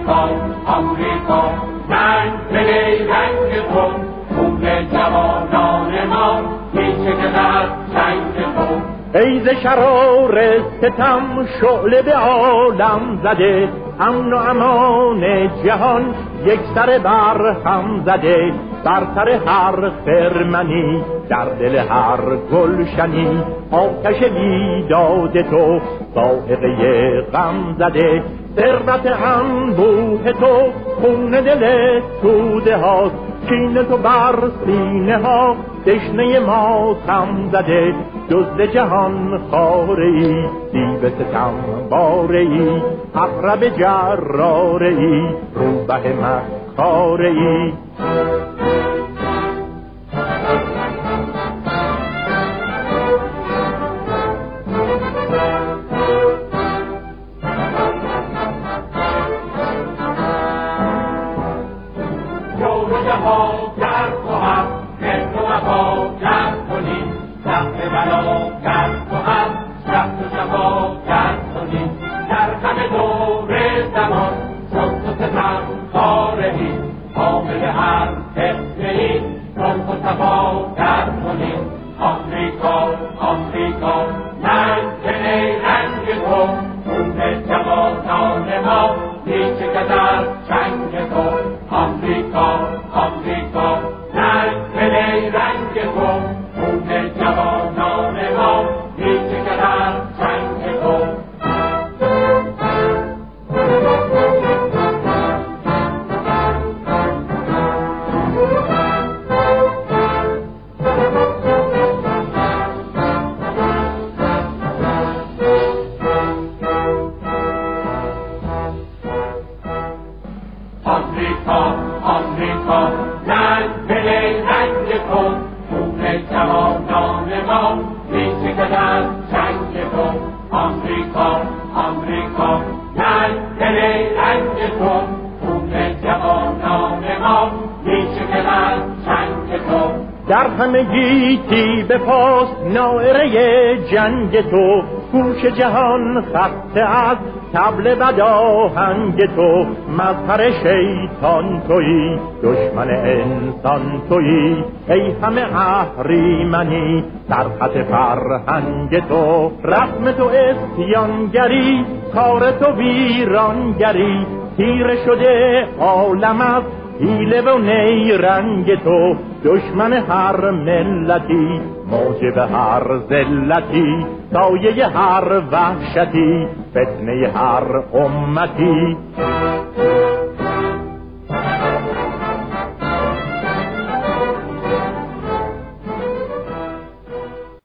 آمریکا آمریکا رنگ بده رنگ تو خون جوانان ما میچکد از جنگ تو. ای ز شرار ستم شعله به عالم زده، امن و امان جهان یک سر بر هم زده. بر سر هر خرمنی در دل هر گلشنی آتش بیداد تو صاعقه غم زده. ثروت انبوه تو خون دل توده هاست، کین تو بر سینه ها دشنه ما تم زده. دزد جهان خاره ای دیو ستم باره ای عقرب جراره ای روبه مکاره ای. در همه گیتی به پاس نائره جنگ تو، گوش جهان خسته از طبل بداهنگ تو. مظهر شیطان تویی دشمن انسان تویی، ای همه اهریمنی در خط فرهنگ تو. رسم تو اسیانگری کار تو ویرانگری، تیره شده عالم از حیله و نیرنگ تو. دشمن هر ملتی موجب هر ذلتی، سایه هر وحشتی فتنه هر امتی.